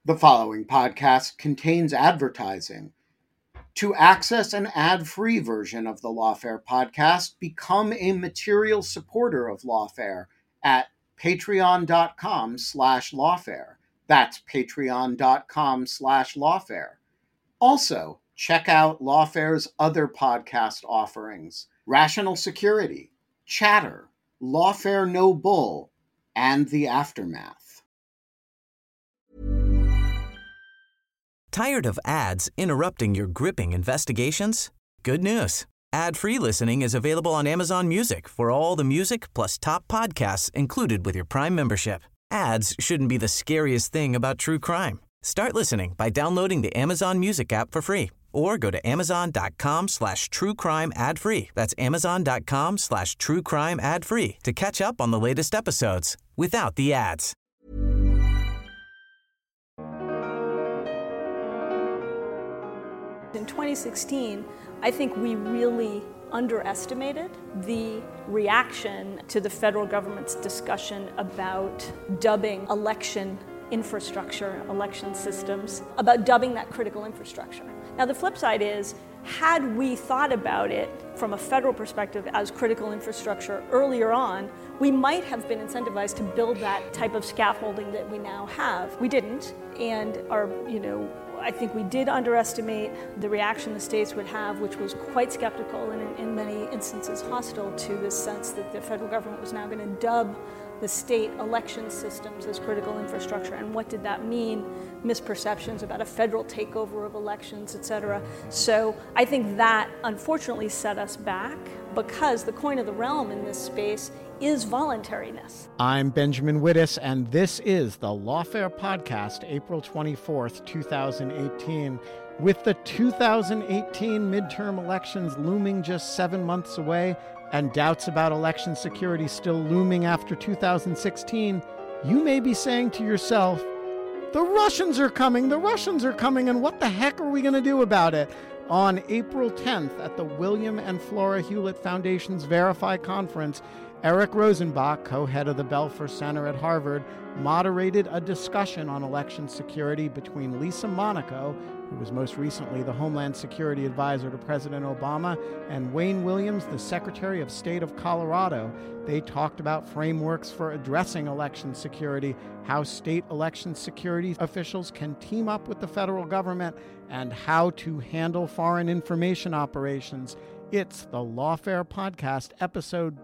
The following podcast contains advertising. To access an ad-free version of the Lawfare podcast, become a material supporter of Lawfare at patreon.com/lawfare. That's patreon.com/lawfare. Also, check out Lawfare's other podcast offerings: Rational Security, Chatter, Lawfare No Bull, and The Aftermath. Tired of ads interrupting your gripping investigations? Good news. Ad-free listening is available on Amazon Music for all the music plus top podcasts included with your Prime membership. Ads shouldn't be the scariest thing about true crime. Start listening by downloading the Amazon Music app for free or go to amazon.com/truecrime ad-free. That's amazon.com/truecrime ad-free to catch up on the latest episodes without the ads. In 2016, I think we really underestimated the reaction to the federal government's discussion about dubbing election infrastructure, election systems, about dubbing that critical infrastructure. Now, the flip side is, had we thought about it from a federal perspective as critical infrastructure earlier on, we might have been incentivized to build that type of scaffolding that we now have. We didn't, and I think we did underestimate the reaction the states would have, which was quite skeptical and in many instances hostile to this sense that the federal government was now going to dub the state election systems as critical infrastructure. And what did that mean? Misperceptions about a federal takeover of elections, et cetera. So I think that unfortunately set us back, because the coin of the realm in this space is voluntariness. I'm Benjamin Wittes, and this is the Lawfare Podcast, April 24th, 2018. With the 2018 midterm elections looming just 7 months away and doubts about election security still looming after 2016, you may be saying to yourself, the Russians are coming, and what the heck are we going to do about it? On April 10th at the William and Flora Hewlett Foundation's Verify Conference, Eric Rosenbach, co-head of the Belfer Center at Harvard, moderated a discussion on election security between Lisa Monaco, who was most recently the Homeland Security Advisor to President Obama, and Wayne Williams, the Secretary of State of Colorado. They talked about frameworks for addressing election security, how state election security officials can team up with the federal government, and how to handle foreign information operations. It's the Lawfare Podcast, episode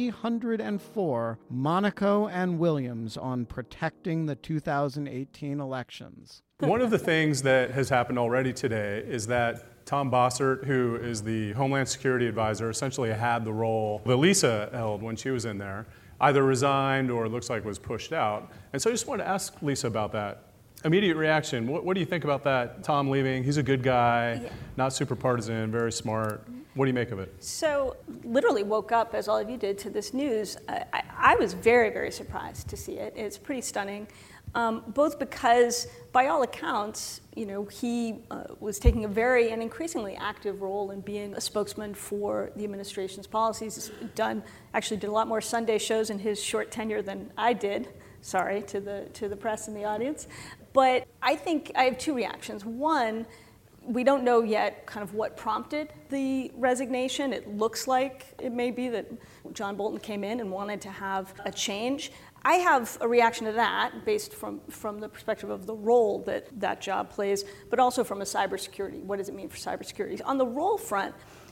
304, Monaco and Williams on protecting the 2018 elections. One of the things that has happened already today is that Tom Bossert, who is the Homeland Security Advisor, essentially had the role that Lisa held when she was in there, either resigned or it looks like was pushed out. And so I just wanted to ask Lisa about that. Immediate reaction, what do you think about that? Tom leaving, he's a good guy, not super partisan, very smart. What do you make of it? So literally woke up, as all of you did, to this news. I was very, very surprised to see it. It's pretty stunning, both because, by all accounts, he was taking a very and increasingly active role in being a spokesman for the administration's policies. He's actually did a lot more Sunday shows in his short tenure than I did. Sorry to the press and the audience. But I think I have two reactions. One, we don't know yet kind of what prompted the resignation. It looks like it may be that John Bolton came in and wanted to have a change. I have a reaction to that based from the perspective of the role that job plays, but also from a cybersecurity. What does it mean for cybersecurity? On the role front,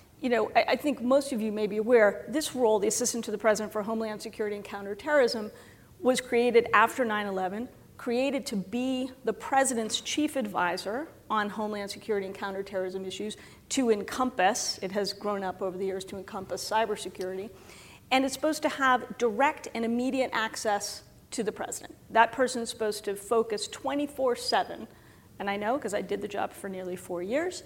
I think most of you may be aware, this role, the Assistant to the President for Homeland Security and Counterterrorism, was created after 9/11, created to be the President's chief advisor on Homeland Security and counterterrorism issues, to encompass, it has grown up over the years to encompass cybersecurity, and it's supposed to have direct and immediate access to the President. That person is supposed to focus 24/7, and I know because I did the job for nearly 4 years,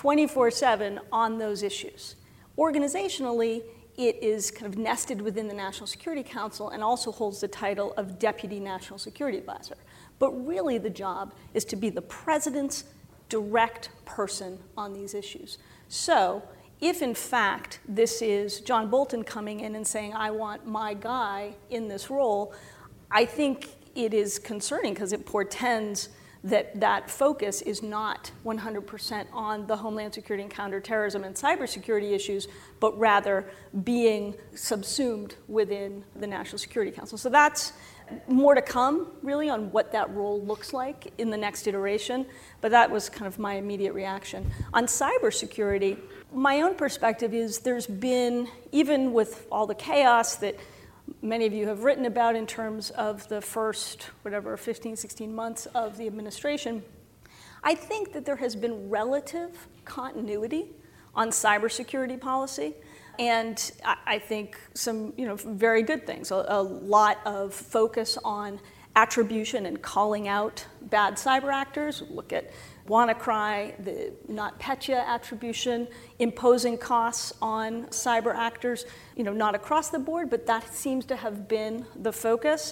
24/7 on those issues. Organizationally, it is kind of nested within the National Security Council and also holds the title of Deputy National Security Advisor. But really the job is to be the President's direct person on these issues. So if in fact this is John Bolton coming in and saying, I want my guy in this role, I think it is concerning because it portends that focus is not 100% on the Homeland Security and counterterrorism and cybersecurity issues, but rather being subsumed within the National Security Council. So that's more to come, really, on what that role looks like in the next iteration, but that was kind of my immediate reaction. On cybersecurity, my own perspective is there's been, even with all the chaos that many of you have written about in terms of the first, 15, 16 months of the administration, I think that there has been relative continuity on cybersecurity policy. And I think some very good things, a lot of focus on attribution and calling out bad cyber actors. Look at WannaCry, the NotPetya attribution, imposing costs on cyber actors, not across the board, but that seems to have been the focus.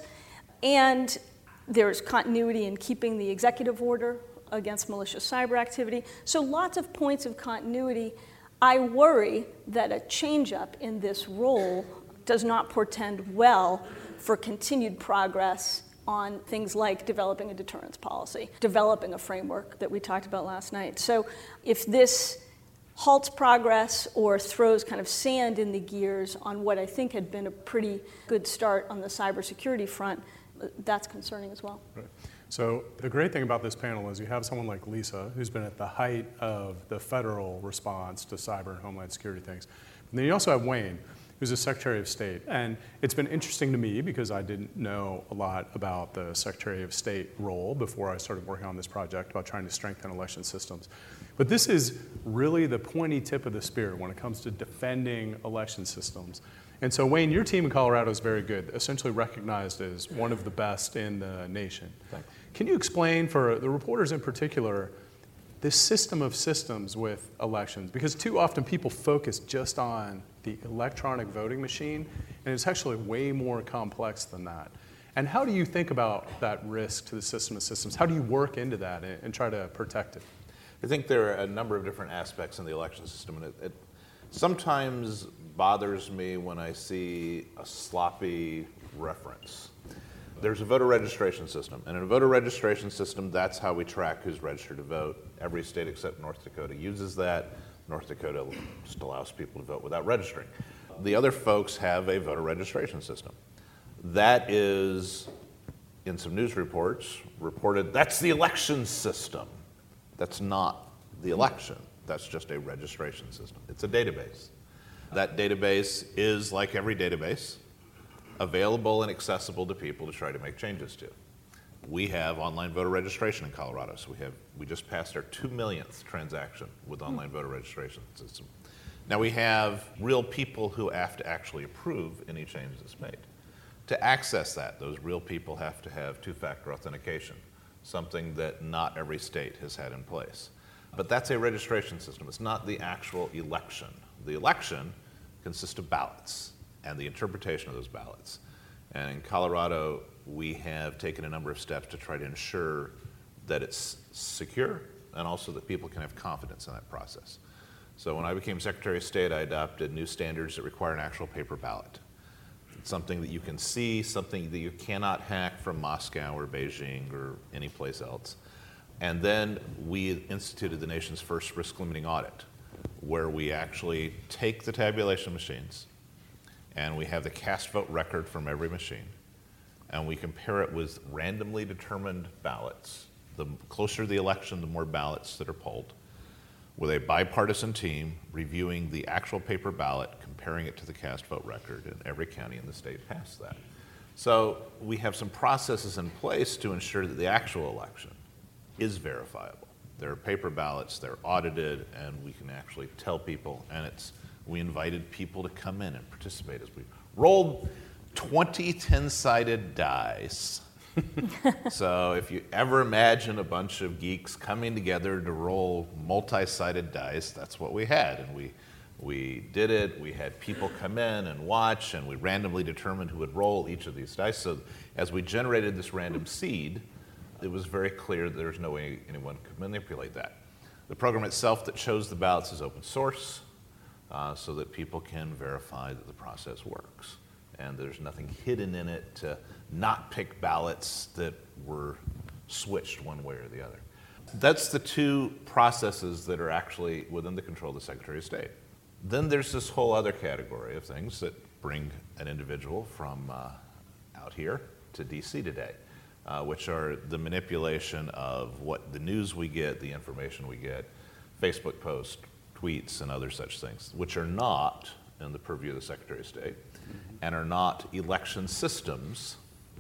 And there's continuity in keeping the executive order against malicious cyber activity. So lots of points of continuity. I worry that a change-up in this role does not portend well for continued progress on things like developing a deterrence policy, developing a framework that we talked about last night. So if this halts progress or throws kind of sand in the gears on what I think had been a pretty good start on the cybersecurity front, that's concerning as well. Right. So the great thing about this panel is you have someone like Lisa, who's been at the height of the federal response to cyber and homeland security things. And then you also have Wayne, who's the Secretary of State. And it's been interesting to me because I didn't know a lot about the Secretary of State role before I started working on this project about trying to strengthen election systems. But this is really the pointy tip of the spear when it comes to defending election systems. And so, Wayne, your team in Colorado is very good, essentially recognized as one of the best in the nation. Thanks. Can you explain, for the reporters in particular, this system of systems with elections? Because too often people focus just on the electronic voting machine, and it's actually way more complex than that. And how do you think about that risk to the system of systems? How do you work into that and try to protect it? I think there are a number of different aspects in the election system, and it sometimes bothers me when I see a sloppy reference. There's a voter registration system, and in a voter registration system, that's how we track who's registered to vote. Every state except North Dakota uses that. North Dakota just allows people to vote without registering. The other folks have a voter registration system. That is, in some news reports, reported, that's the election system. That's not the election. That's just a registration system. It's a database. That database is, like every database, available and accessible to people to try to make changes to. We have online voter registration in Colorado, so we just passed our 2 millionth transaction with online voter registration system. Now we have real people who have to actually approve any change that's made. To access that, those real people have to have two-factor authentication, something that not every state has had in place. But that's a registration system. It's not the actual election. The election consists of ballots and the interpretation of those ballots. And in Colorado, we have taken a number of steps to try to ensure that it's secure and also that people can have confidence in that process. So when I became Secretary of State, I adopted new standards that require an actual paper ballot. It's something that you can see, something that you cannot hack from Moscow or Beijing or any place else. And then we instituted the nation's first risk limiting audit, where we actually take the tabulation machines and we have the cast vote record from every machine, and we compare it with randomly determined ballots. The closer the election, the more ballots that are polled, with a bipartisan team reviewing the actual paper ballot, comparing it to the cast vote record, and every county in the state passed that. So we have some processes in place to ensure that the actual election is verifiable. There are paper ballots, they're audited, and we can actually tell people, and we invited people to come in and participate as we rolled 20 10-sided dice. So if you ever imagine a bunch of geeks coming together to roll multi-sided dice, that's what we had. And we did it, we had people come in and watch, and we randomly determined who would roll each of these dice. So as we generated this random seed, it was very clear that there's no way anyone could manipulate that. The program itself that shows the ballots is open source, so that people can verify that the process works. And there's nothing hidden in it to not pick ballots that were switched one way or the other. That's the two processes that are actually within the control of the Secretary of State. Then there's this whole other category of things that bring an individual from out here to DC today, which are the manipulation of what the news we get, the information we get, Facebook posts, tweets, and other such things, which are not in the purview of the Secretary of State and are not election systems.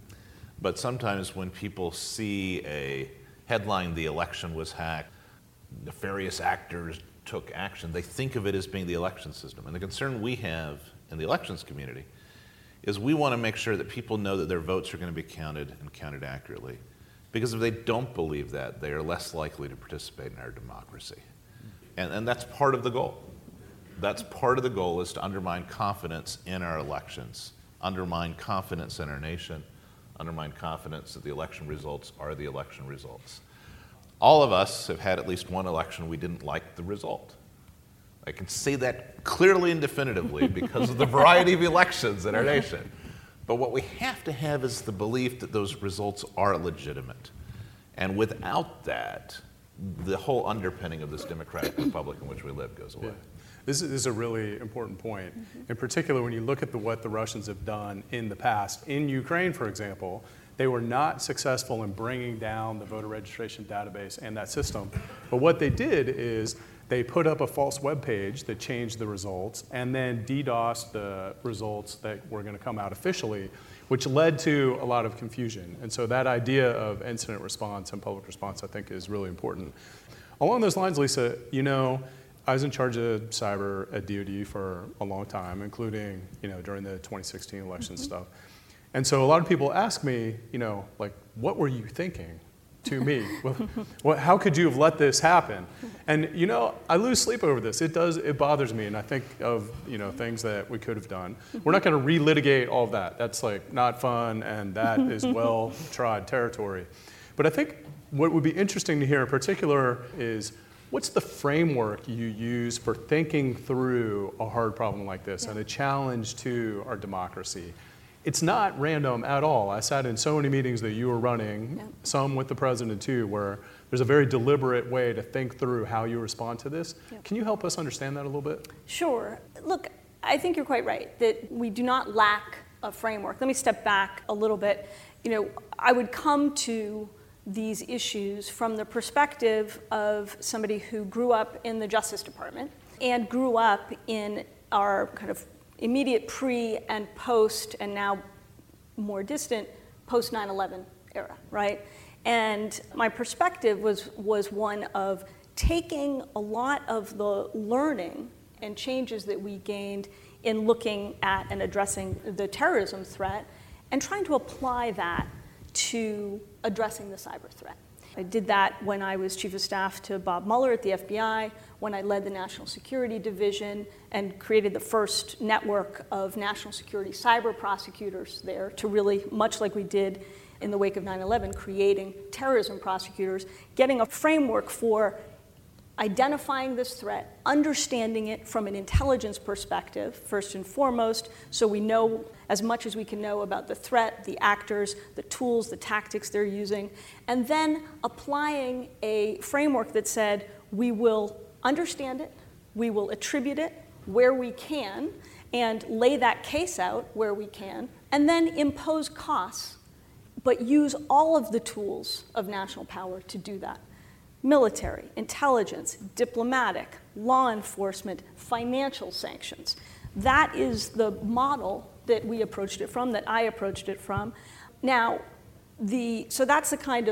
But sometimes when people see a headline, the election was hacked, nefarious actors took action, they think of it as being the election system. And the concern we have in the elections community is we want to make sure that people know that their votes are going to be counted and counted accurately. Because if they don't believe that, they are less likely to participate in our democracy. And that's part of the goal. That's part of the goal, is to undermine confidence in our elections, undermine confidence in our nation, undermine confidence that the election results are the election results. All of us have had at least one election we didn't like the result. I can say that clearly and definitively because of the variety of elections in our nation. But what we have to have is the belief that those results are legitimate. And without that, the whole underpinning of this democratic republic in which we live goes away. Yeah. This is a really important point. In particular, when you look at what the Russians have done in the past. In Ukraine, for example, they were not successful in bringing down the voter registration database and that system. But what they did is they put up a false web page that changed the results and then DDoSed the results that were going to come out officially, which led to a lot of confusion. And so that idea of incident response and public response, I think, is really important. Along those lines, Lisa, you know, I was in charge of cyber at DoD for a long time, including, you know, during the 2016 election stuff. And so a lot of people ask me, you know, like, what were you thinking to me? How could you have let this happen? And, you know, I lose sleep over this. It bothers me, and I think of, you know, things that we could have done. We're not going to relitigate all of that. That's like not fun, and that is well-trod territory. But I think what would be interesting to hear in particular is, what's the framework you use for thinking through a hard problem like this and a challenge to our democracy? It's not random at all. I sat in so many meetings that you were running, some with the president too, where there's a very deliberate way to think through how you respond to this. Can you help us understand that a little bit? Sure. Look, I think you're quite right that we do not lack a framework. Let me step back a little bit. You know, I would come to these issues from the perspective of somebody who grew up in the Justice Department and grew up in our kind of immediate pre and post, and now more distant, post 9/11 era, right? And my perspective was one of taking a lot of the learning and changes that we gained in looking at and addressing the terrorism threat and trying to apply that to addressing the cyber threat. I did that when I was Chief of Staff to Bob Mueller at the FBI, when I led the National Security Division and created the first network of national security cyber prosecutors there to really, much like we did in the wake of 9/11, creating terrorism prosecutors, getting a framework for identifying this threat, understanding it from an intelligence perspective, first and foremost, so we know as much as we can know about the threat, the actors, the tools, the tactics they're using, and then applying a framework that said we will understand it, we will attribute it where we can, and lay that case out where we can, and then impose costs, but use all of the tools of national power to do that. Military, intelligence, diplomatic, law enforcement, financial sanctions. That is the model that we approached it from, that I approached it from. Now, so that's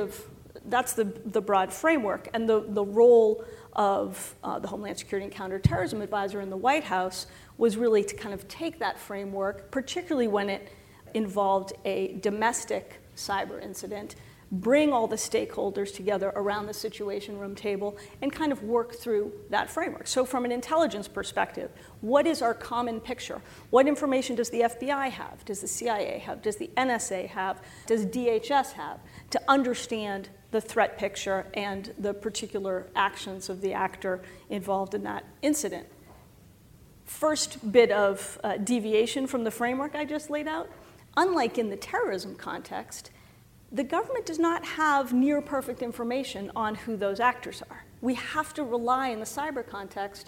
the broad framework, and the role of the Homeland Security and Counterterrorism Advisor in the White House was really to kind of take that framework, particularly when it involved a domestic cyber incident, bring all the stakeholders together around the Situation Room table and kind of work through that framework. So from an intelligence perspective, what is our common picture? What information does the FBI have? Does the CIA have? Does the NSA have? Does DHS have? To understand the threat picture and the particular actions of the actor involved in that incident. First bit of deviation from the framework I just laid out, unlike in the terrorism context, the government does not have near perfect information on who those actors are. We have to rely in the cyber context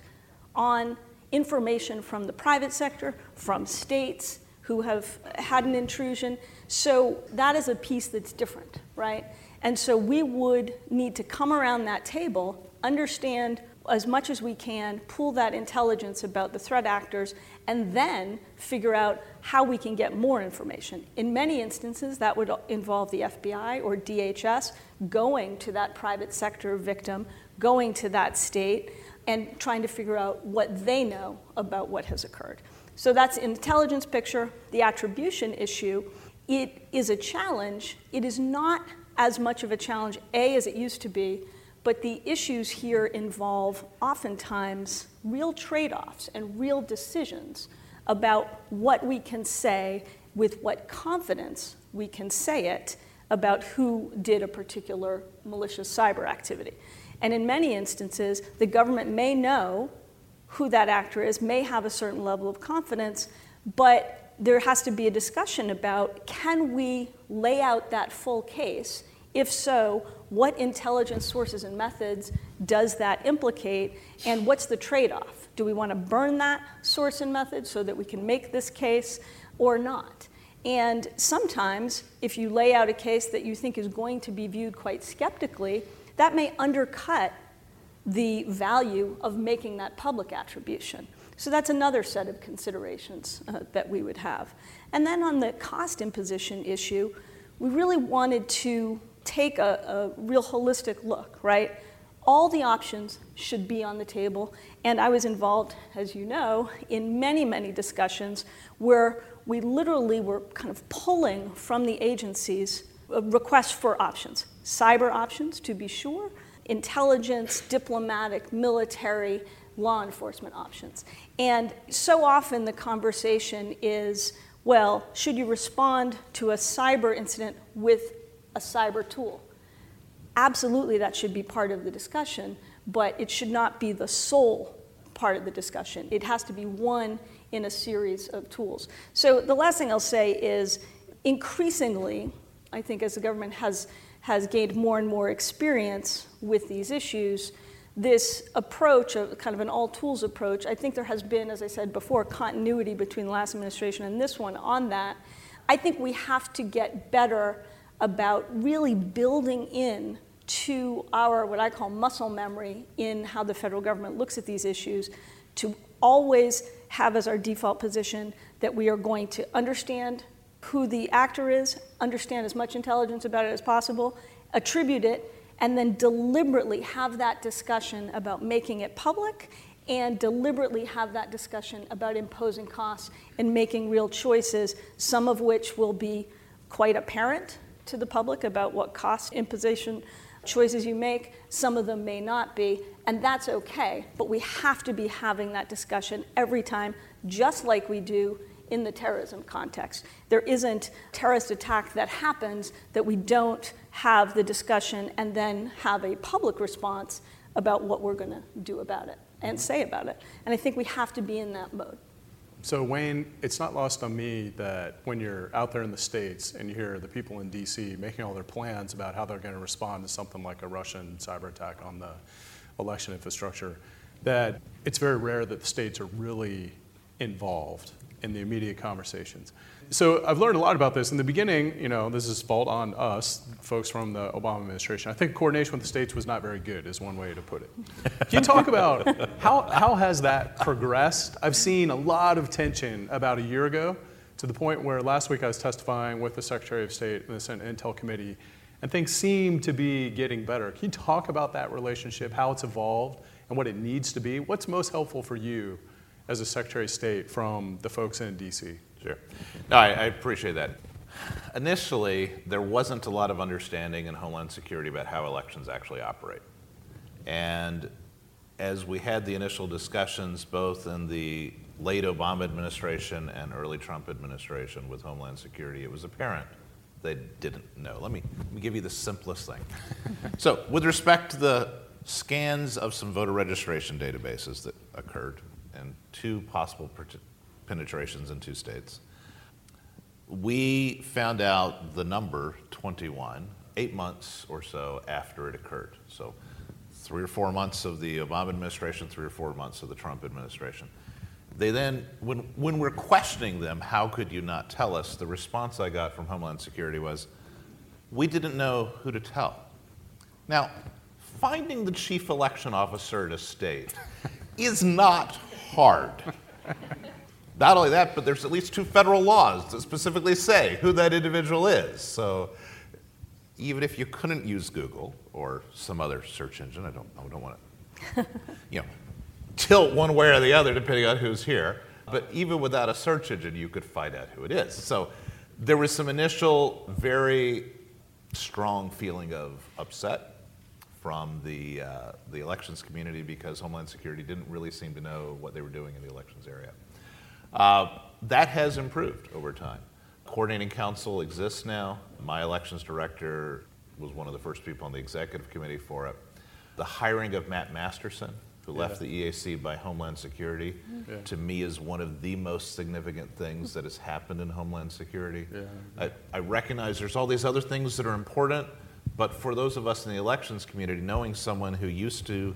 on information from the private sector, from states who have had an intrusion. So that is a piece that's different, right? And so we would need to come around that table, understand as much as we can, pool that intelligence about the threat actors, and then figure out how we can get more information. In many instances, that would involve the FBI or DHS going to that private sector victim, going to that state, and trying to figure out what they know about what has occurred. So that's an intelligence picture. The attribution issue, it is a challenge. It is not as much of a challenge, as it used to be, but the issues here involve oftentimes real trade-offs and real decisions about what we can say, with what confidence we can say it about who did a particular malicious cyber activity. And in many instances, the government may know who that actor is, may have a certain level of confidence, but there has to be a discussion about, can we lay out that full case? If so, what intelligence sources and methods does that implicate, and what's the trade-off? Do we want to burn that source and method so that we can make this case or not? And sometimes, if you lay out a case that you think is going to be viewed quite skeptically, that may undercut the value of making that public attribution. So that's another set of considerations that we would have. And then on the cost imposition issue, we really wanted to take a real holistic look, right? All the options should be on the table. And I was involved, as you know, in many, many discussions where we literally were kind of pulling from the agencies requests for options. Cyber options, to be sure, intelligence, diplomatic, military, law enforcement options. And so often the conversation is, well, should you respond to a cyber incident with a cyber tool? Absolutely, that should be part of the discussion, but it should not be the sole part of the discussion. It has to be one in a series of tools. So the last thing I'll say is, increasingly, I think as the government has gained more and more experience with these issues, this approach, of kind of an all-tools approach, I think there has been, as I said before, continuity between the last administration and this one on that. I think we have to get better about really building in to our, what I call muscle memory, in how the federal government looks at these issues, to always have as our default position that we are going to understand who the actor is, understand as much intelligence about it as possible, attribute it, and then deliberately have that discussion about making it public, and deliberately have that discussion about imposing costs and making real choices, some of which will be quite apparent to the public about what cost imposition choices you make. Some of them may not be, and that's okay, but we have to be having that discussion every time, just like we do in the terrorism context. There isn't terrorist attack that happens that we don't have the discussion and then have a public response about what we're going to do about it and say about it. And I think we have to be in that mode. So Wayne, it's not lost on me that when you're out there in the States and you hear the people in DC making all their plans about how they're going to respond to something like a Russian cyber attack on the election infrastructure, that it's very rare that the states are really involved in the immediate conversations. So I've learned a lot about this. In the beginning, this is fault on us, folks from the Obama administration. I think coordination with the states was not very good, is one way to put it. Can you talk about how has that progressed? I've seen a lot of tension about a year ago, to the point where last week I was testifying with the Secretary of State in the Senate Intel Committee, and things seem to be getting better. Can you talk about that relationship, how it's evolved, and what it needs to be? What's most helpful for you as a Secretary of State from the folks in D.C.? Sure. No, I appreciate that. Initially, there wasn't a lot of understanding in Homeland Security about how elections actually operate. And as we had the initial discussions, both in the late Obama administration and early Trump administration with Homeland Security, it was apparent they didn't know. Let me give you the simplest thing. So with respect to the scans of some voter registration databases that occurred, and two possible penetrations in two states, We found out the number 21 8 months or so after it occurred. So 3 or 4 months of the Obama administration, 3 or 4 months of the Trump administration. They then, when we're questioning them, how could you not tell us? The response I got from Homeland Security was, we didn't know who to tell. Now, finding the chief election officer at a state is not hard. Not only that, but there's at least 2 federal laws that specifically say who that individual is. So even if you couldn't use Google or some other search engine, I don't want to, tilt one way or the other depending on who's here. But even without a search engine, you could find out who it is. So there was some initial very strong feeling of upset from the elections community because Homeland Security didn't really seem to know what they were doing in the elections area. That has improved over time. Coordinating Council exists now. My elections director was one of the first people on the executive committee for it. The hiring of Matt Masterson, who left the EAC by Homeland Security, to me is one of the most significant things that has happened in Homeland Security. I recognize there's all these other things that are important, but for those of us in the elections community, knowing someone who used to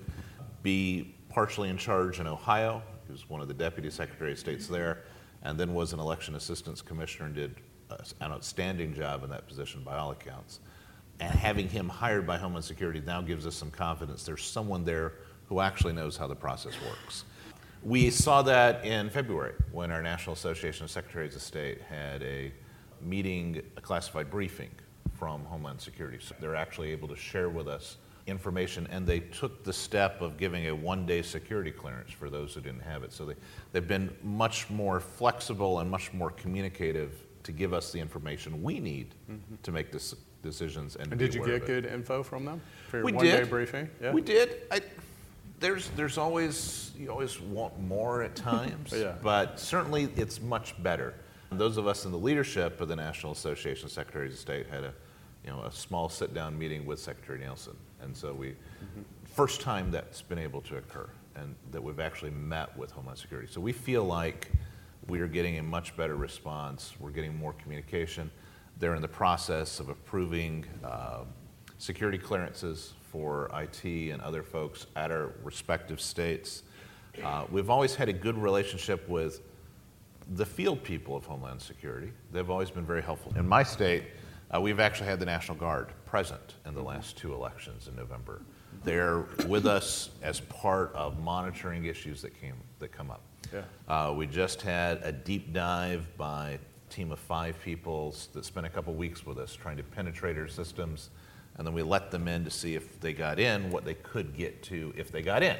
be partially in charge in Ohio, who's one of the deputy secretary of states there, and then was an election assistance commissioner and did an outstanding job in that position by all accounts. And having him hired by Homeland Security now gives us some confidence there's someone there who actually knows how the process works. We saw that in February when our National Association of Secretaries of State had a meeting, a classified briefing from Homeland Security. So they're actually able to share with us information, and they took the step of giving a 1-day security clearance for those who didn't have it. So they've been much more flexible and much more communicative to give us the information we need to make decisions. And did you get good info from them for your we one-day did. briefing? Yeah. We did. There's always, you always want more at times, but certainly it's much better. And those of us in the leadership of the National Association of Secretaries of State had a small sit-down meeting with Secretary Nielsen. And so first time that's been able to occur and that we've actually met with Homeland Security. So we feel like we are getting a much better response. We're getting more communication. They're in the process of approving security clearances for IT and other folks at our respective states. We've always had a good relationship with the field people of Homeland Security. They've always been very helpful. In my state, we've actually had the National Guard present in the last 2 elections in November. They're with us as part of monitoring issues that come up. We just had a deep dive by a team of 5 people that spent a couple weeks with us trying to penetrate our systems, and then we let them in to see if they got in, what they could get to if they got in.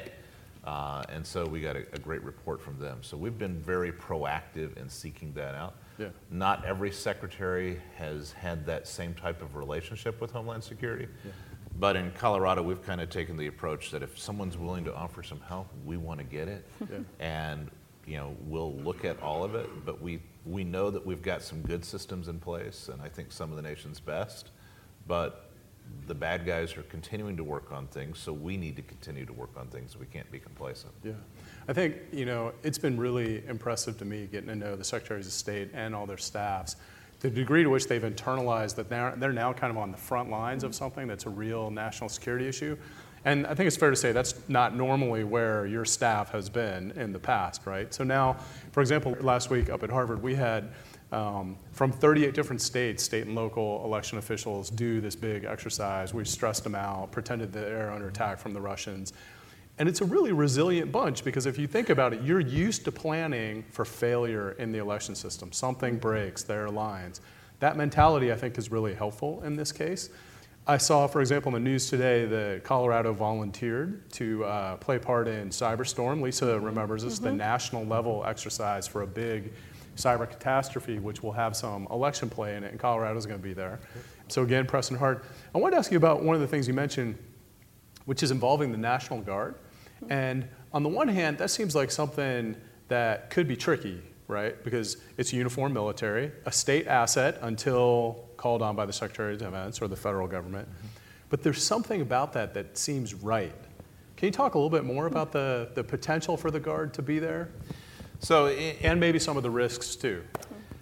And so we got a great report from them. So we've been very proactive in seeking that out. Not every secretary has had that same type of relationship with Homeland Security. But in Colorado, we've kind of taken the approach that if someone's willing to offer some help, we want to get it. And we'll look at all of it. But we know that we've got some good systems in place, and I think some of the nation's best. But the bad guys are continuing to work on things, so we need to continue to work on things. We can't be complacent. I think, it's been really impressive to me getting to know the Secretaries of State and all their staffs, the degree to which they've internalized that they're now kind of on the front lines of something that's a real national security issue. And I think it's fair to say that's not normally where your staff has been in the past, right? So now, for example, last week up at Harvard, we had from 38 different states, state and local election officials do this big exercise. We stressed them out, pretended that they're under attack from the Russians. And it's a really resilient bunch because if you think about it, you're used to planning for failure in the election system. Something breaks, there are lines. That mentality, I think, is really helpful in this case. I saw, for example, in the news today that Colorado volunteered to play part in Cyberstorm. Lisa remembers this, the national level exercise for a big cyber catastrophe, which will have some election play in it, and Colorado's going to be there. So again, pressing hard. I wanted to ask you about one of the things you mentioned, which is involving the National Guard. And on the one hand, that seems like something that could be tricky, right? Because it's uniformed military, a state asset until called on by the Secretary of Defense or the federal government. But there's something about that that seems right. Can you talk a little bit more about the potential for the Guard to be there? So, and maybe some of the risks too.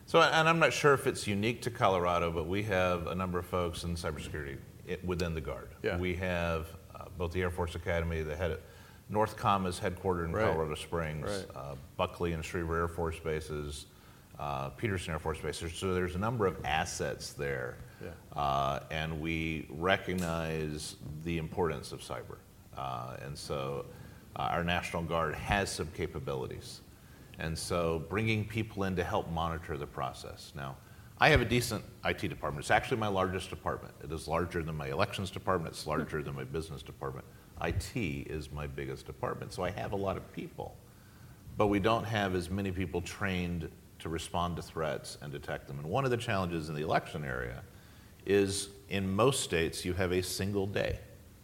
So, and I'm not sure if it's unique to Colorado, but we have a number of folks in cybersecurity within the Guard. Yeah. We have both the Air Force Academy, NORTHCOM is headquartered in Colorado Springs, Buckley and Schriever Air Force Bases, Peterson Air Force Base. So there's a number of assets there, and we recognize the importance of cyber. And so our National Guard has some capabilities. And so bringing people in to help monitor the process. Now, I have a decent IT department. It's actually my largest department. It is larger than my elections department. It's larger than my business department. IT is my biggest department. So I have a lot of people, but we don't have as many people trained to respond to threats and detect them. And one of the challenges in the election area is in most states you have a single day.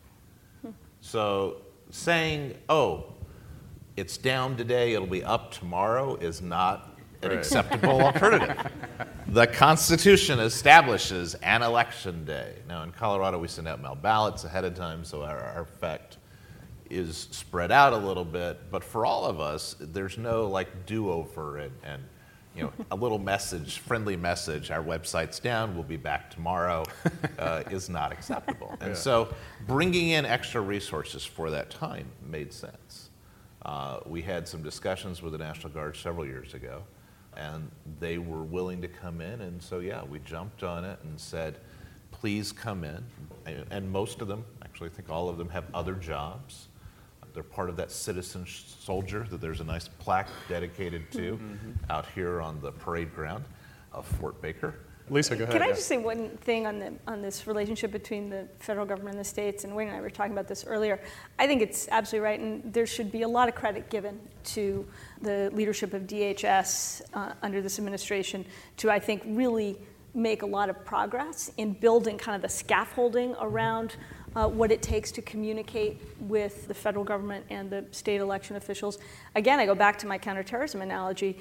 So saying, oh, it's down today, it'll be up tomorrow is not an acceptable alternative. The Constitution establishes an election day. Now in Colorado we send out mail ballots ahead of time, so our effect is spread out a little bit, but for all of us, there's no like do-over and a little message, friendly message, our website's down, we'll be back tomorrow, is not acceptable. And so bringing in extra resources for that time made sense. We had some discussions with the National Guard several years ago, and they were willing to come in, and so we jumped on it and said, please come in. And most of them, actually I think all of them, have other jobs. They're part of that citizen soldier that there's a nice plaque dedicated to out here on the parade ground of Fort Baker. Lisa, go ahead. Can I just say one thing on this relationship between the federal government and the states? And Wayne and I were talking about this earlier. I think it's absolutely right, and there should be a lot of credit given to the leadership of DHS under this administration to, I think, really make a lot of progress in building kind of the scaffolding around what it takes to communicate with the federal government and the state election officials. Again, I go back to my counterterrorism analogy.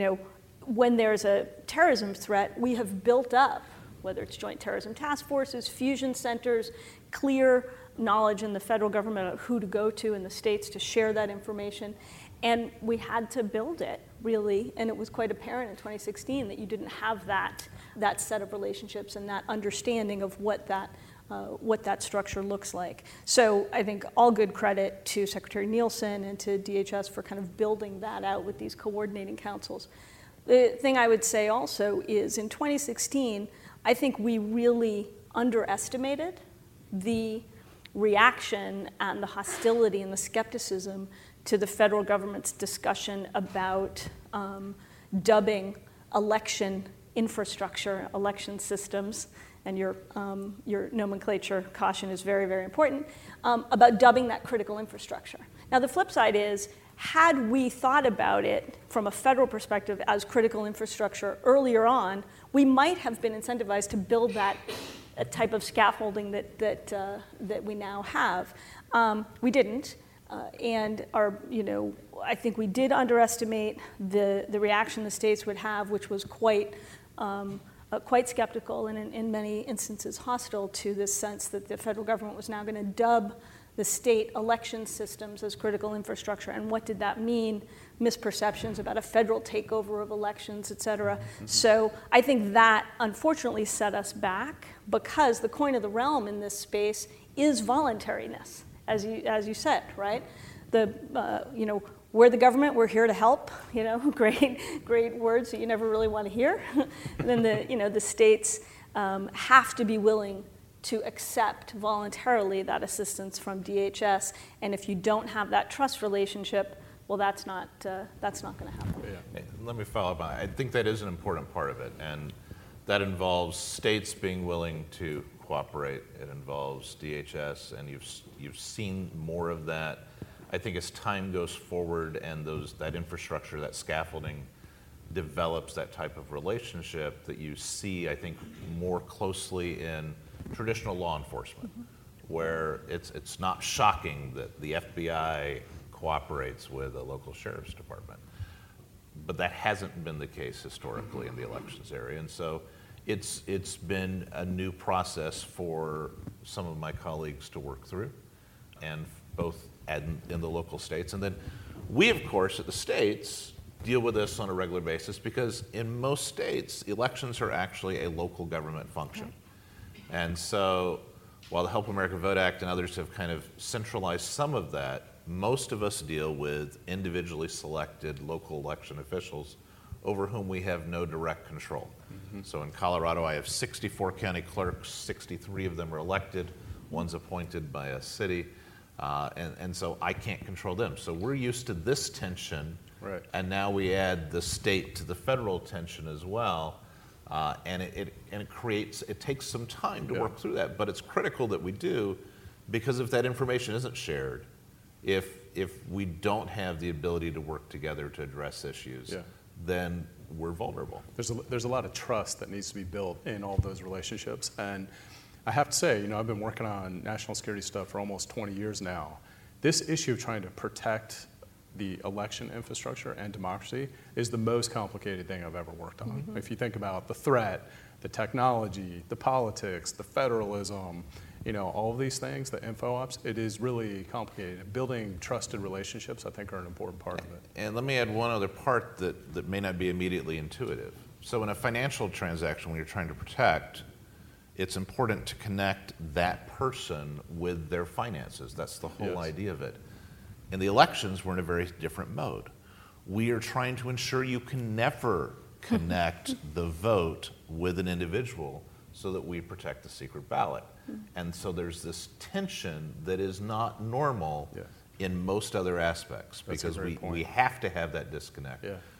When there's a terrorism threat, we have built up, whether it's joint terrorism task forces, fusion centers, clear knowledge in the federal government of who to go to in the states to share that information. And we had to build it, really, and it was quite apparent in 2016 that you didn't have that set of relationships and that understanding of what that structure looks like. So I think all good credit to Secretary Nielsen and to DHS for kind of building that out with these coordinating councils. The thing I would say also is in 2016, I think we really underestimated the reaction and the hostility and the skepticism to the federal government's discussion about dubbing election infrastructure, election systems, and your nomenclature caution is very, very important, about dubbing that critical infrastructure. Now the flip side is, had we thought about it from a federal perspective as critical infrastructure earlier on, we might have been incentivized to build that type of scaffolding that we now have. We didn't, and I think we did underestimate the reaction the states would have, which was quite skeptical and in many instances hostile to this sense that the federal government was now going to dub the state election systems as critical infrastructure. And what did that mean? Misperceptions about a federal takeover of elections, et cetera. So I think that unfortunately set us back because the coin of the realm in this space is voluntariness, as you said, right? We're the government, we're here to help, great words that you never really want to hear. And then the states have to be willing to accept voluntarily that assistance from DHS, and if you don't have that trust relationship, well, that's not going to happen. Yeah. Let me follow up on that. I think that is an important part of it, and that involves states being willing to cooperate. It involves DHS, and you've seen more of that. I think as time goes forward and that infrastructure, that scaffolding develops that type of relationship that you see, I think, more closely in traditional law enforcement, where it's not shocking that the FBI cooperates with a local sheriff's department. But that hasn't been the case historically in the elections area. And so it's been a new process for some of my colleagues to work through, and both in the local states. And then we, of course, at the states, deal with this on a regular basis because in most states, elections are actually a local government function. And so while the Help America Vote Act and others have kind of centralized some of that, most of us deal with individually selected local election officials over whom we have no direct control. So in Colorado, I have 64 county clerks, 63 of them are elected, one's appointed by a city, and so I can't control them. So we're used to this tension, right. And now we add the state to the federal tension as well, and it takes some time to work through that, but it's critical that we do, because if that information isn't shared, if we don't have the ability to work together to address issues, then we're vulnerable. There's a lot of trust that needs to be built in all those relationships. And I have to say, I've been working on national security stuff for almost 20 years now. This issue of trying to protect the election infrastructure and democracy is the most complicated thing I've ever worked on. If you think about the threat, the technology, the politics, the federalism, all of these things, the info ops, it is really complicated. Building trusted relationships, I think, are an important part of it. And let me add one other part that may not be immediately intuitive. So in a financial transaction, when you're trying to protect, it's important to connect that person with their finances. That's the whole idea of it. In the elections, we're in a very different mode. We are trying to ensure you can never connect the vote with an individual so that we protect the secret ballot. And so there's this tension that is not normal in most other aspects, because we have to have that disconnect.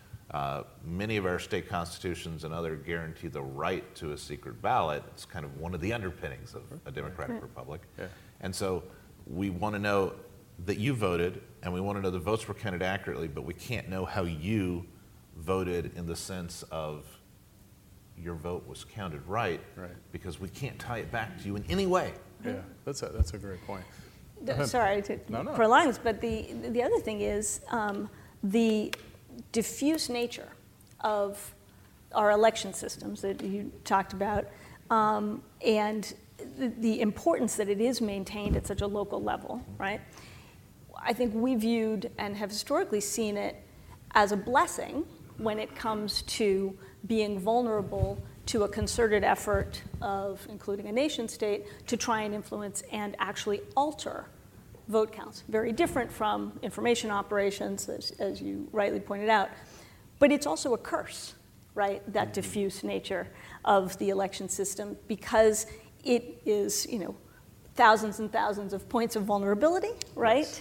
Many of our state constitutions and other guarantee the right to a secret ballot. It's kind of one of the underpinnings of a democratic republic. And so we want to know that you voted, and we want to know the votes were counted accurately, but we can't know how you voted in the sense of your vote was counted right, because we can't tie it back to you in any way. That's a great point. Sorry to prolong this, but the other thing is the diffuse nature of our election systems that you talked about, and the importance that it is maintained at such a local level, right? I think we viewed and have historically seen it as a blessing when it comes to being vulnerable to a concerted effort of, including a nation state, to try and influence and actually alter vote counts. Very different from information operations, as you rightly pointed out. But it's also a curse, right, that diffuse nature of the election system, because it is, thousands and thousands of points of vulnerability, right?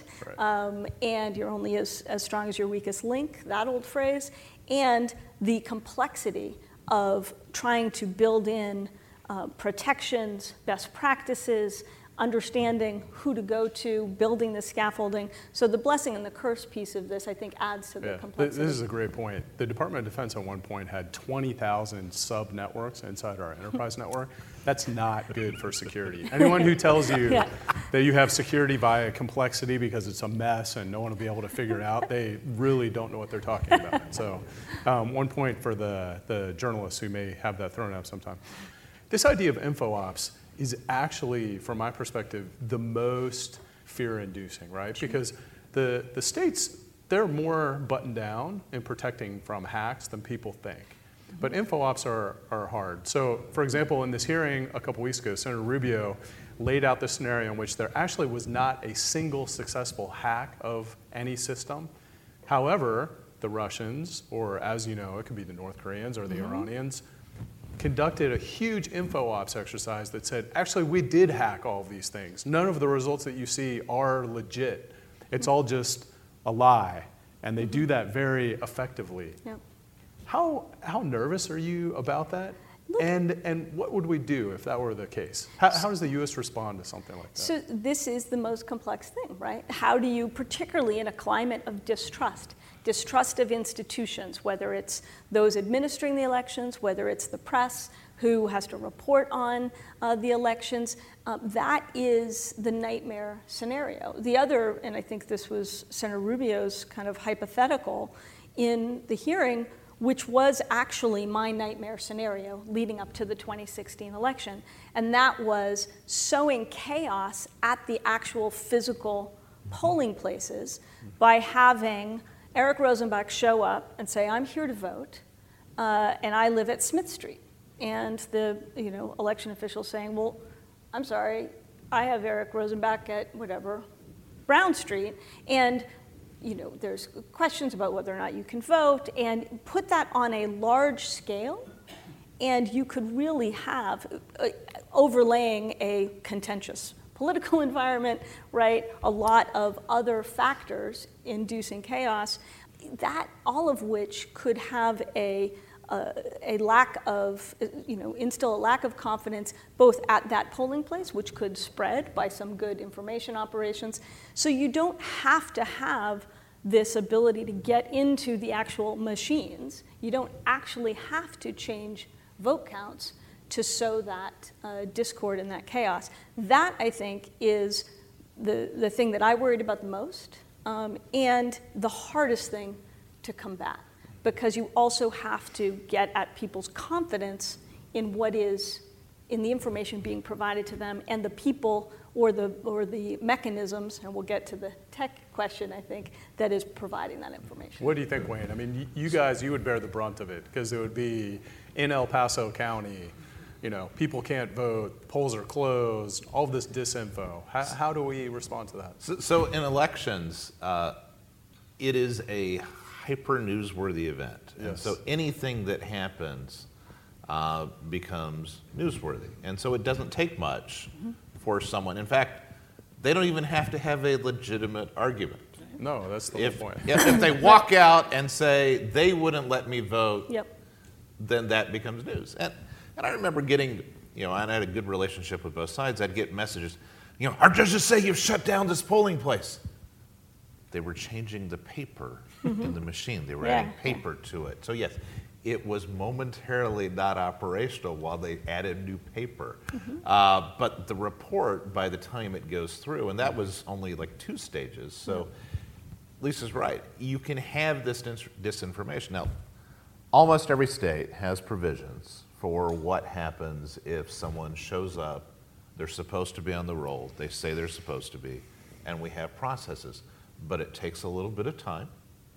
And you're only as strong as your weakest link, that old phrase. And the complexity of trying to build in protections, best practices, understanding who to go to, building the scaffolding. So the blessing and the curse piece of this, I think, adds to the complexity. This is a great point. The Department of Defense at one point had 20,000 sub-networks inside our enterprise network. That's not good for security. Anyone who tells you that you have security via complexity because it's a mess and no one will be able to figure it out, they really don't know what they're talking about. So one point for the journalists who may have that thrown out sometime. This idea of info ops is actually, from my perspective, the most fear-inducing, right? Because the states, they're more buttoned down in protecting from hacks than people think. But info ops are hard. So, for example, in this hearing a couple weeks ago, Senator Rubio laid out this scenario in which there actually was not a single successful hack of any system. However, the Russians, or as you know, it could be the North Koreans or the Iranians, conducted a huge info ops exercise that said, actually, we did hack all of these things. None of the results that you see are legit. It's all just a lie. And they do that very effectively. How nervous are you about that? And what would we do if that were the case? How does the U.S. respond to something like that? So this is the most complex thing, right? How do you, particularly in a climate of distrust of institutions, whether it's those administering the elections, whether it's the press who has to report on the elections, that is the nightmare scenario. The other, and I think this was Senator Rubio's kind of hypothetical in the hearing, which was actually my nightmare scenario leading up to the 2016 election. And that was sowing chaos at the actual physical polling places by having Eric Rosenbach show up and say, I'm here to vote, and I live at Smith Street. And the election official saying, well, I'm sorry, I have Eric Rosenbach at whatever, Brown Street. And there's questions about whether or not you can vote, and put that on a large scale, and you could really have overlaying a contentious political environment, right? A lot of other factors inducing chaos, that all of which could have a lack of, instill a lack of confidence both at that polling place, which could spread by some good information operations. So you don't have to have this ability to get into the actual machines. You don't actually have to change vote counts to sow that discord and that chaos. That, I think, is the thing that I worried about the most, and the hardest thing to combat, because you also have to get at people's confidence in in the information being provided to them, and the people or the mechanisms, and we'll get to the tech question, I think, that is providing that information. What do you think, Wayne? I mean, you guys, you would bear the brunt of it, because it would be in El Paso County, people can't vote, polls are closed, all of this disinfo. How do we respond to that? So in elections, it is a hyper newsworthy event. Yes. And so anything that happens becomes newsworthy. And so it doesn't take much for someone. In fact, they don't even have to have a legitimate argument. No, that's the whole point. If they walk out and say they wouldn't let me vote, Yep. then that becomes news. And I remember getting, I had a good relationship with both sides. I'd get messages, our judges say you've shut down this polling place. They were changing the paper in the machine. They were adding paper to it. So yes, it was momentarily not operational while they added new paper. But the report, by the time it goes through, and that was only like 2 stages, so Lisa's right. You can have this disinformation. Now, almost every state has provisions for what happens if someone shows up, they're supposed to be on the roll, they say they're supposed to be, and we have processes. But it takes a little bit of time,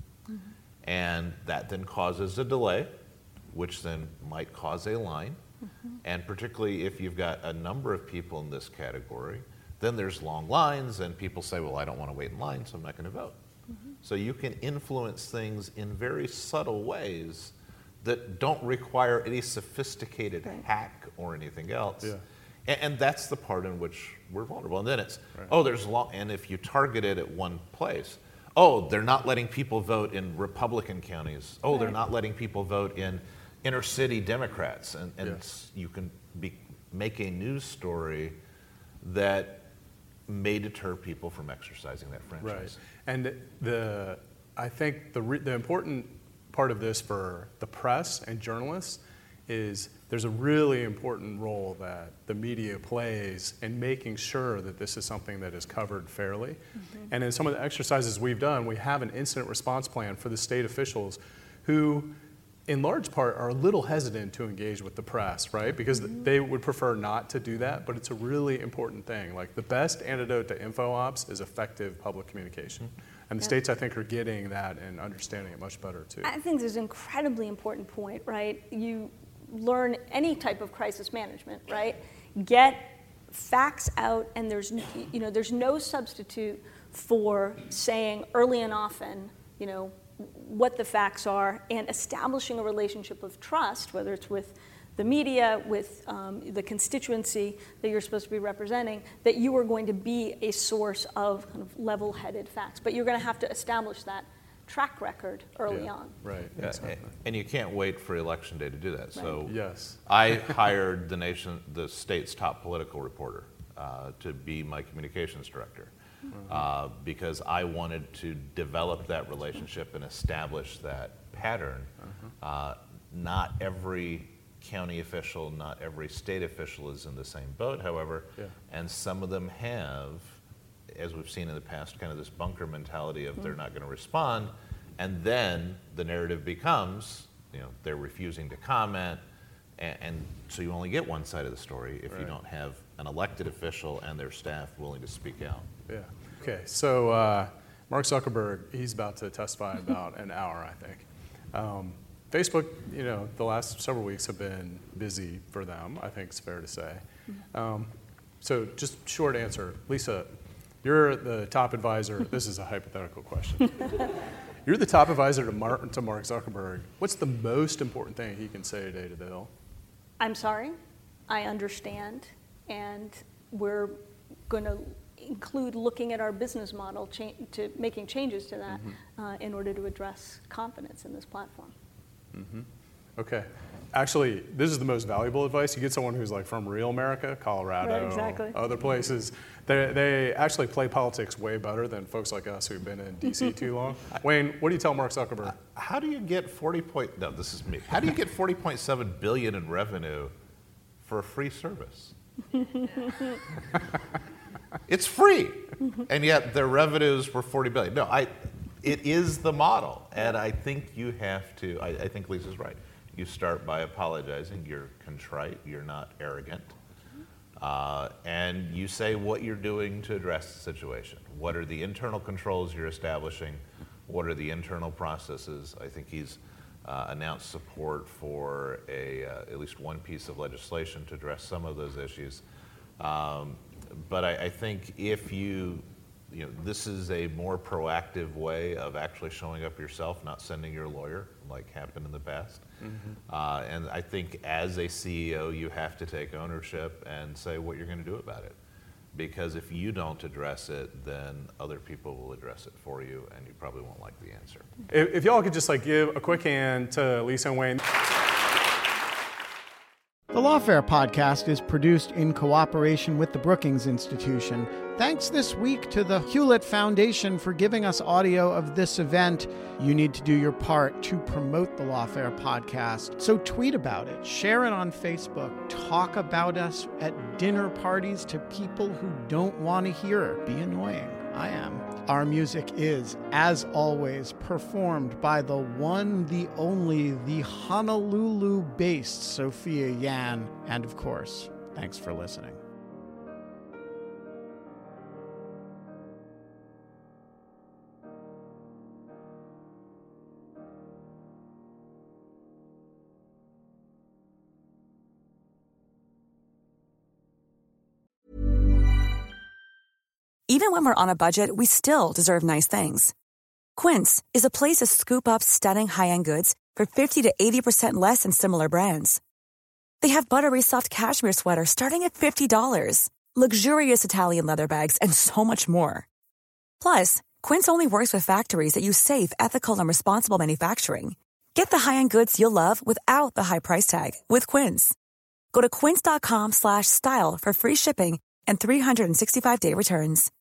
and that then causes a delay, which then might cause a line. And particularly if you've got a number of people in this category, then there's long lines, and people say, well, I don't want to wait in line, so I'm not going to vote. So you can influence things in very subtle ways that don't require any sophisticated hack or anything else. And that's the part in which we're vulnerable. And then it's, there's long, and if you target it at one place, they're not letting people vote in Republican counties. They're not letting people vote in inner city Democrats. And you can make a news story that may deter people from exercising that franchise. Right. And I think the important part of this for the press and journalists is there's a really important role that the media plays in making sure that this is something that is covered fairly. And in some of the exercises we've done, we have an incident response plan for the state officials who, in large part, are a little hesitant to engage with the press, right? Because they would prefer not to do that, but it's a really important thing. Like, the best antidote to info ops is effective public communication. And the states, I think, are getting that and understanding it much better, too. I think there's an incredibly important point, right? You learn any type of crisis management, right? Get facts out, and there's no substitute for saying early and often, what the facts are, and establishing a relationship of trust, whether it's with the media, with the constituency that you're supposed to be representing, that you are going to be a source of kind of level-headed facts. But you're going to have to establish that track record early on. Right. And you can't wait for election day to do that. So yes. I hired the state's top political reporter to be my communications director because I wanted to develop that relationship and establish that pattern. Not every county official, not every state official is in the same boat, however, and some of them have, as we've seen in the past, kind of this bunker mentality of they're not going to respond, and then the narrative becomes, they're refusing to comment, and so you only get one side of the story if you don't have an elected official and their staff willing to speak out. Okay, so Mark Zuckerberg, he's about to testify in about an hour, I think. Facebook, the last several weeks have been busy for them, I think it's fair to say. So just short answer. Lisa, you're the top advisor. This is a hypothetical question. You're the top advisor to Mark Zuckerberg. What's the most important thing he can say today to the Hill? I'm sorry, I understand, and we're going to include looking at our business model, to making changes to that in order to address confidence in this platform. Okay. Actually, this is the most valuable advice. You get someone who's like from real America, Colorado, Right, exactly. other places. They actually play politics way better than folks like us who've been in D.C. too long. Wayne, what do you tell Mark Zuckerberg? How do you get How do you get $40.7 billion in revenue for a free service? It's free, and yet their revenues were $40 billion. No, it is the model, and I think you have to. I think Lisa's right. You start by apologizing. You're contrite. You're not arrogant, and you say what you're doing to address the situation. What are the internal controls you're establishing? What are the internal processes? I think he's announced support for at least one piece of legislation to address some of those issues. But I think if this is a more proactive way of actually showing up yourself, not sending your lawyer like happened in the past. And I think as a CEO, you have to take ownership and say what you're going to do about it. Because if you don't address it, then other people will address it for you, and you probably won't like the answer. If y'all could just give a quick hand to Lisa and Wayne. The Lawfare podcast is produced in cooperation with the Brookings Institution. Thanks this week to the Hewlett Foundation for giving us audio of this event. You need to do your part to promote the Lawfare podcast. So tweet about it, share it on Facebook, talk about us at dinner parties to people who don't want to hear it. Be annoying. I am. Our music is, as always, performed by the one, the only, the Honolulu-based Sophia Yan. And of course, thanks for listening. Even when we're on a budget, we still deserve nice things. Quince is a place to scoop up stunning high-end goods for 50 to 80% less than similar brands. They have buttery soft cashmere sweaters starting at $50, luxurious Italian leather bags, and so much more. Plus, Quince only works with factories that use safe, ethical, and responsible manufacturing. Get the high-end goods you'll love without the high price tag with Quince. Go to quince.com/style for free shipping and 365-day returns.